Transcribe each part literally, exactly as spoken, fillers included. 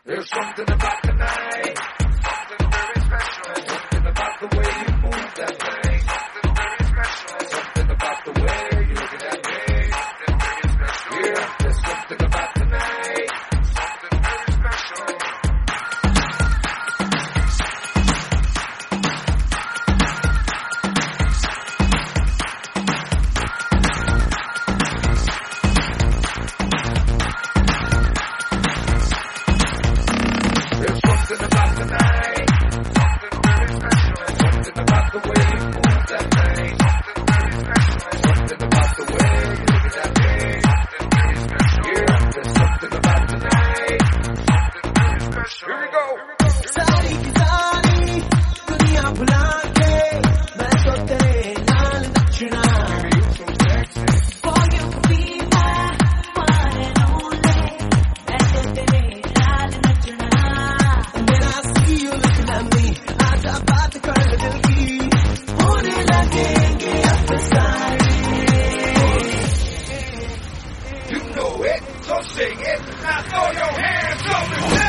There's something about the night, something very special. Something about the way you move that thing, something very special. Something about the way you look at me, something very special. Yeah, there's something about the night, something very special. There's something about the night, something very special. Something about the way you move that thing, something very special. Something about the way you look at me, something very special. Yeah, there's something about the night, something very special. Here we go. सारी की सारी दुनिया भुला के मैं तो तेरे नाल नचना। For you be my one and only, मैं तो तेरे नाल नचना। And when I see you looking at me, आजा बात कर दिल की, होने लगेंगे अफसाने। You know it, so sing it. Now throw your hands up and say.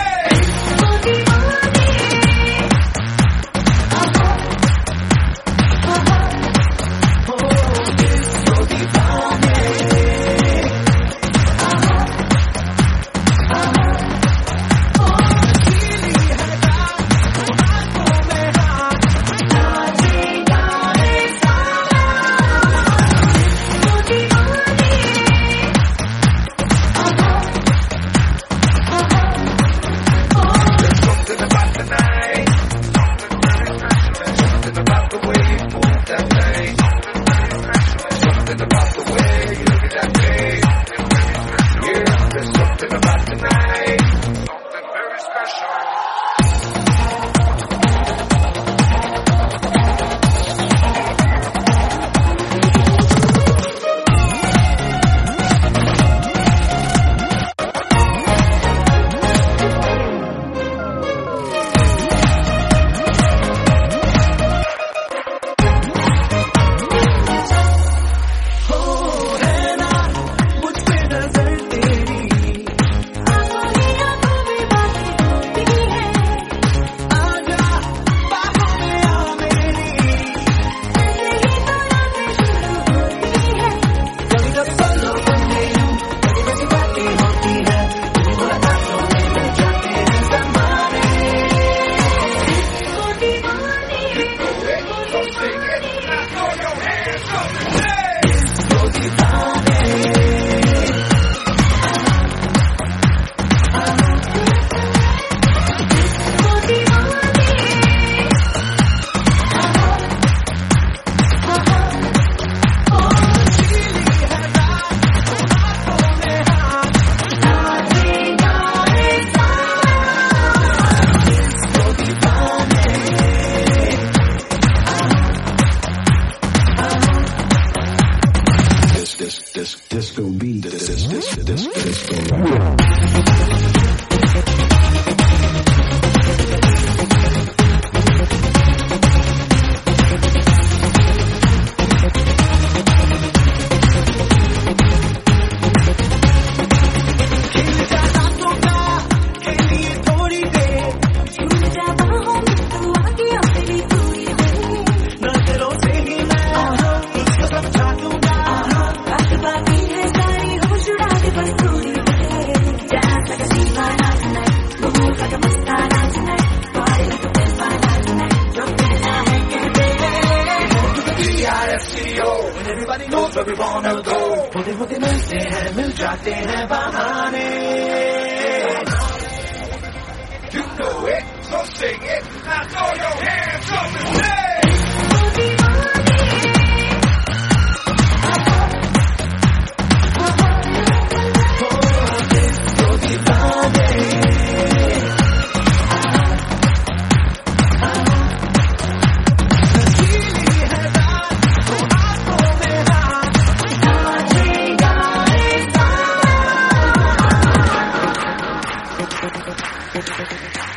Disco beat, this, this, this, this, disco. Everybody knows where we wanna go. होते होते मिलते हैं मिल जाते हैं बहाने। You know it, so sing it. Now throw your hands up and say. Thank you.